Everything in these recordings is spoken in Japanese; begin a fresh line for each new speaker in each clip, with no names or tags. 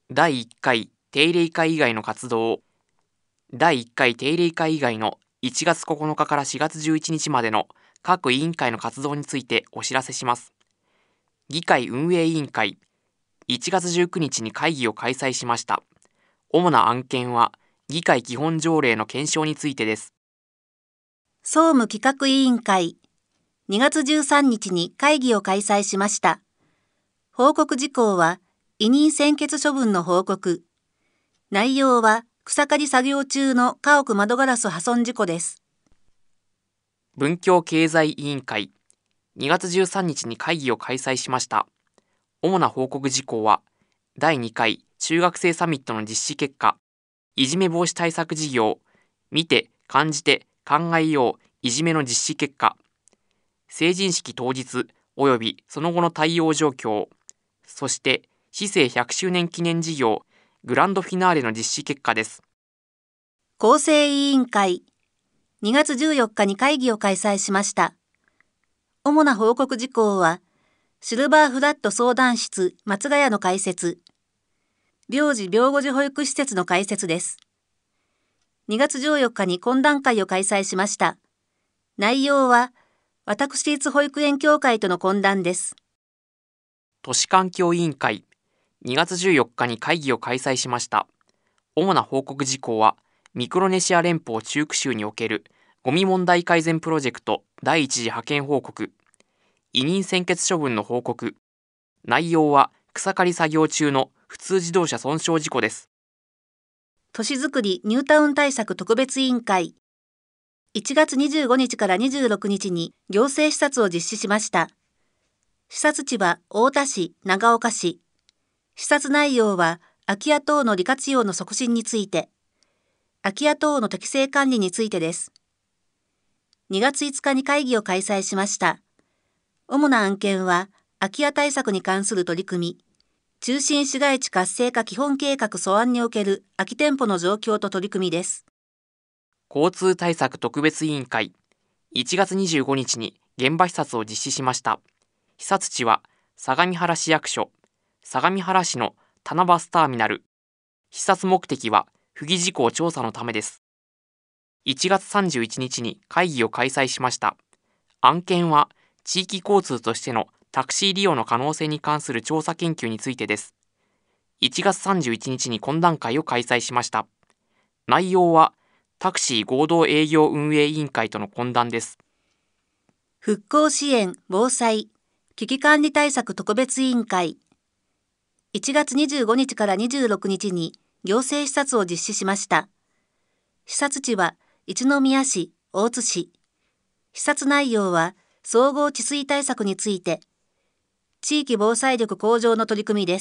第1回定例会以外の活動を、第1回定例会以外の1月9日から4月11日までの各委員会の活動についてお知らせします。議会運営委員会、1月19日に会議を開催しました。主な案件は、議会基本条例の検証についてです。
総務企画委員会、2月13日に会議を開催しました。報告事項は、委任専決処分の報告。内容は、草刈り作業中の家屋窓ガラス破損事故です。
文教経済委員会、2月13日に会議を開催しました。主な報告事項は、第2回中学生サミットの実施結果、いじめ防止対策事業、見て、感じて、考えよういじめの実施結果、成人式当日及びその後の対応状況、そして市政100周年記念事業グランドフィナーレの実施結果です。
構成委員会、2月14日に会議を開催しました。主な報告事項は、シルバーフラット相談室松ヶ谷の開設、病児病後児保育施設の開設です。2月14日に懇談会を開催しました。内容は、私立保育園協会との懇談です。
都市環境委員会、2月14日に会議を開催しました。主な報告事項は、ミクロネシア連邦中区州におけるゴミ問題改善プロジェクト第一次派遣報告、委任専決処分の報告、内容は草刈り作業中の普通自動車損傷事故です。
都市づくりニュータウン対策特別委員会、1月25日から26日に行政視察を実施しました。視察地は太田市、長岡市。視察内容は空き家等の利活用の促進について、空き家等の適正管理についてです。2月5日に会議を開催しました。主な案件は空き家対策に関する取り組み、中心市街地活性化基本計画素案における空き店舗の状況と取り組みです。
交通対策特別委員会、1月25日に現場視察を実施しました。視察地は相模原市役所、相模原市の棚バスターミナル。視察目的は不義事項調査のためです。1月31日に会議を開催しました。案件は地域交通としてのタクシー利用の可能性に関する調査研究についてです。1月31日に懇談会を開催しました。内容はタクシー合同営業運営委員会との懇談です。
復興支援・防災・危機管理対策特別委員会、1月25日から26日に行政視察を実施しました。視察地は一宮市、大津市。視察内容は総合治水対策について、地域防災力向上の取り組みです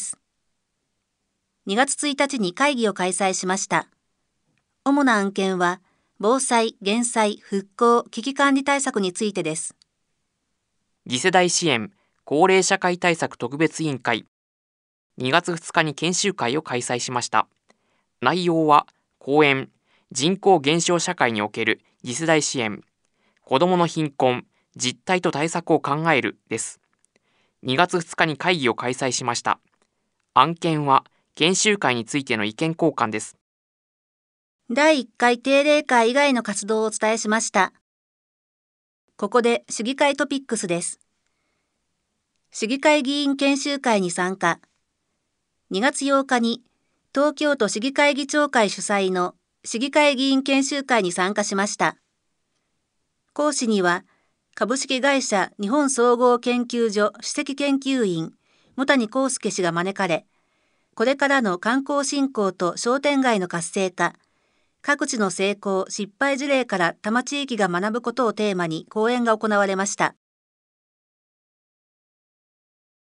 。2月1日に会議を開催しました。主な案件は、防災・減災・復興・危機管理対策についてです。
次世代支援・高齢社会対策特別委員会、2月2日に研修会を開催しました。内容は、講演、人口減少社会における次世代支援、子どもの貧困、実態と対策を考えるです。2月2日に会議を開催しました。案件は、研修会についての意見交換です。
第1回定例会以外の活動をお伝えしました。ここで市議会トピックスです。市議会議員研修会に参加。2月8日に東京都市議会議長会主催の市議会議員研修会に参加しました。講師には株式会社日本総合研究所首席研究員茂谷康介氏が招かれ、これからの観光振興と商店街の活性化、各地の成功・失敗事例から多摩地域が学ぶことをテーマに講演が行われました。